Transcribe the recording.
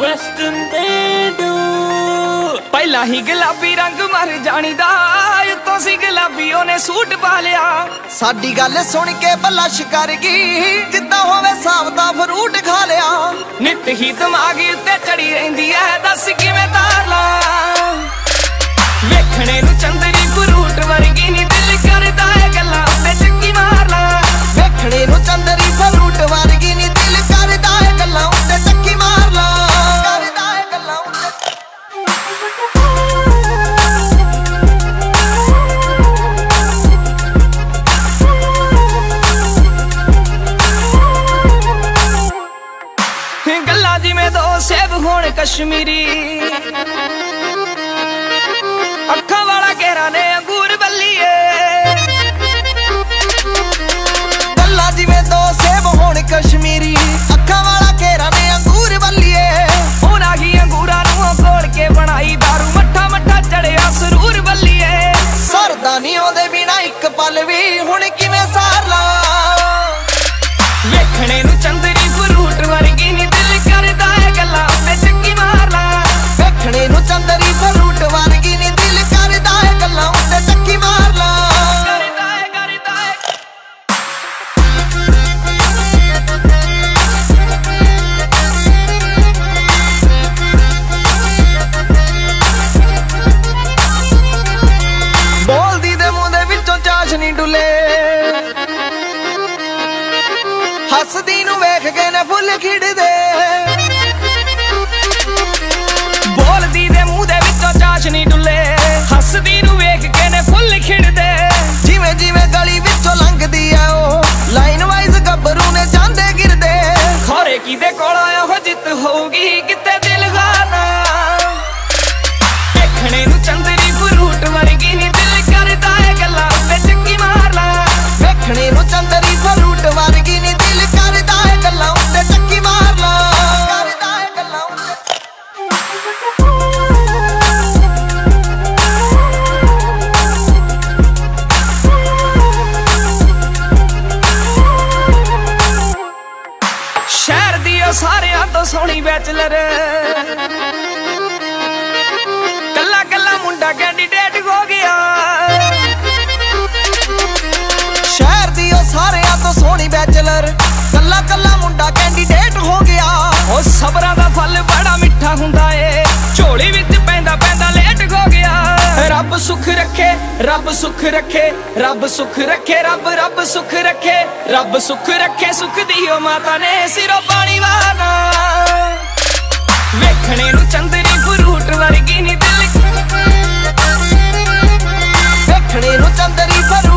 Western Bedu पहला ही गुलाबी रंग मर जानी दा तो सी गुलाबी ओने सूट पा लिया साडी गल सुन के बलश कर गई जिद्दा होवे सावता फ्रूट खा लिया नित ही दिमाग उत्ते चढ़ी रहिंदी है दस किवें तार ला वेखणे नूं चंदरी फ्रूट वर्गी नी दिल करदा है गल्लां उत्ते चक्की मार ला वेखणे नूं चंदरी फ्रूट वर्गी नी दिल करदा है गल्लां उत्ते चक्की मार ला करदा है गल्लां उत्ते गल्ला जिवें दो सेब होण कश्मीरी अखां वाला घेरा ने अंगूर बल्लीए गल्ला जिवें दो सेब होण कश्मीरी अखां वाला घेरा ने अंगूर बल्लीए हुण आ गई अंगूरां नूं घोल के बनाई दारू मट्ठा मट्ठा चढ़िया सरूर बल्लीए सरदा नी ओदे बिना इक पल वी हुण किवें सार ला वेखणे नूं चंदरी फ्रूट वर्गी नी दिल करदा है गल्लां उत्ते चक्की मार ला वेखणे नूं चंदरी फ्रूट वर्गी नी दिल करदा है गल्लां उत्ते चक्की मार ला करदा है बोलदी दे मुंह दे विचों चाशनी डुले हसदी नूं वेख के ने फुल खिड़दे बोलदी दे मुंह दे विचों चाशनी डुले हसदी नूं वेख के ने फुल खिड़दे जिवें जिवें गली विचों लंघदी ऐ ओ लाइन वाइज गब्बरू ने जांदे गिरदे खोरे किदे कोल आया हो जित होगी किते दिल गाना देखणे नूं चंदरी फ्रूट वर्गी नी दिल करदा है गल्लां उत्ते चक्की मार ला वेखणे नूं चंदरी फ्रूट वर्गी नी दिल करदा है गल्लां उत्ते चक्की मार ला करदा है गल्लां उत्ते शहर दी ओ सारियां तो सोहनी बैचलर कल्ला कल्ला मुंडा कैंडीडेट हो गया शहर दी ओ सारियां तो सोहनी बैचलर कल्ला कल्ला मुंडा कैंडीडेट हो गया ओ सबरां दा फल बड़ा मिठा हुंदा ए झोली विच पैंदा पैंदा लेट हो गया रब सुख रखे रब सुख रखे रब सुख रखे रब रब सुख रखे रब सुख रखे सुख दियो माता ने सिरों पानी वाला वेखणे नूं चंदरी फ्रूट वर्गी नी दिल वेखणे नूं चंदरी फ्रूट